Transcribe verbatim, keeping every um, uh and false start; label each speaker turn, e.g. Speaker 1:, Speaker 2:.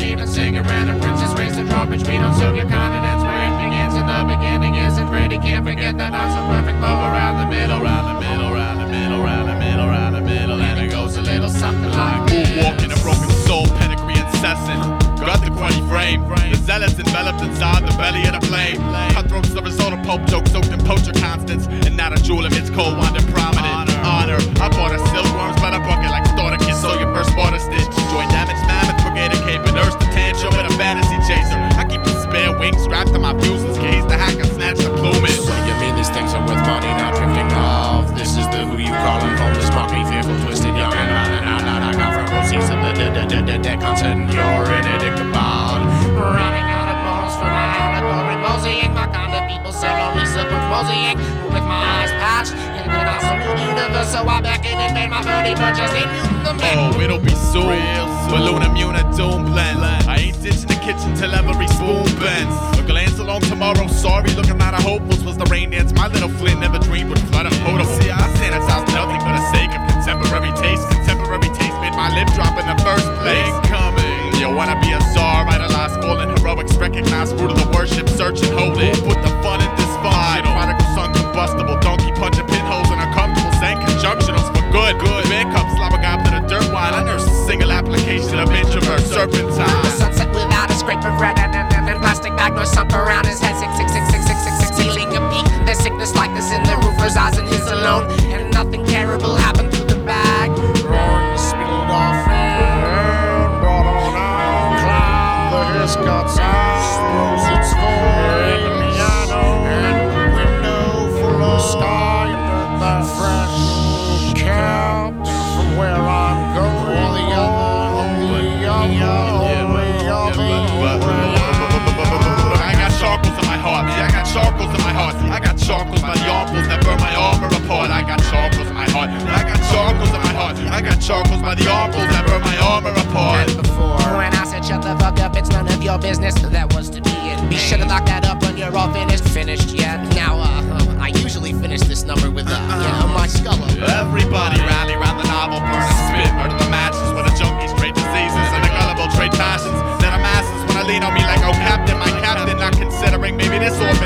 Speaker 1: even cigarette. A princess raised a drawbridge, we don't serve your continents. Where it begins and the beginning isn't pretty. Can't forget that not so perfect love around the middle, round the middle, round the middle, round the middle, round the middle, and it goes a little something like this.
Speaker 2: Walking a broken soul, pedigree incessant. Got the cruddy frame. The zealots enveloped inside the belly of the flame. Cutthroats, the result of Pope jokes, soaked in poacher constants, and not a jewel amidst cold wonder prominent. Honor. I bought a silkworms by the bucket like starter kid. So your first water stitch. Join damage, mammoth, brigade a cape, and nurse the tantrum with a fantasy chaser. I keep the spare wings strapped to my fusel's case. The hacker snatch the plumage.
Speaker 1: So you mean these things are worth money, not drifting off? This is the who you calling homeless, monkey, fearful, twisted, young, and out and out, out. I got from proceeds of the dead concert, and you're in a dick about. Running out of balls for my allegory, mosaic, my kind of people sell only silver mosaic. With my eyes patched in the absolute universe, so I back in and made my birdie purchase a mutant the man.
Speaker 2: Oh, it'll be soon. Balloon immune and doom blend. I ain't ditching the kitchen till every spoon bends. A glance along tomorrow, sorry, looking out of hopefuls was the rain dance. My little Flint never dreamed would flood a photo. See, I sanitize nothing for the sake of contemporary taste. Contemporary taste made my lip drop in the first place. Incoming. You wanna be a czar, idolize fallen heroics, recognize root of the worship, search and hold it. Put the fun in this fight. Prodigal son combustible, donkey punching pinholes in uncomfortable, saying conjunctionals for good. Good. Man cups, lava guy for the dirt wine. I nurse a single application of introvert serpentine.
Speaker 1: The sunset without a scrape of red and, and, and, and plastic bag nor sunk around his head. Six six six six six six six ceiling a peak. There's sickness like this in the roofer's eyes and his alone, and nothing terrible happened to the bag. Roaring the speed off and brought on out cloud. The hiss cuts out, throws its void. The piano and the window full of sky and the fresh caps from where I'm going. All the other, all the other, all the other.
Speaker 2: I got charcoals in my heart. Yeah, I got charcoals in my heart. I got charcoals by the armfuls that burn my armor apart. I got charcoals in my heart. I got charcoals in my heart. I got charcoals by the armfuls that burn my armor apart.
Speaker 1: And before, when I said shut the fuck up, it's none of your business. That was to be it. Be sure to lock that up when you're all finished. Finished yet? Now, uh, I usually finish this number with uh, yeah, my skull.
Speaker 2: Everybody rally round the novel, burn and spit, murder the matches where the junkies trade diseases and the gullible trade passions. Then the masses when I lean on me like, oh captain, my captain, not considering maybe this orphan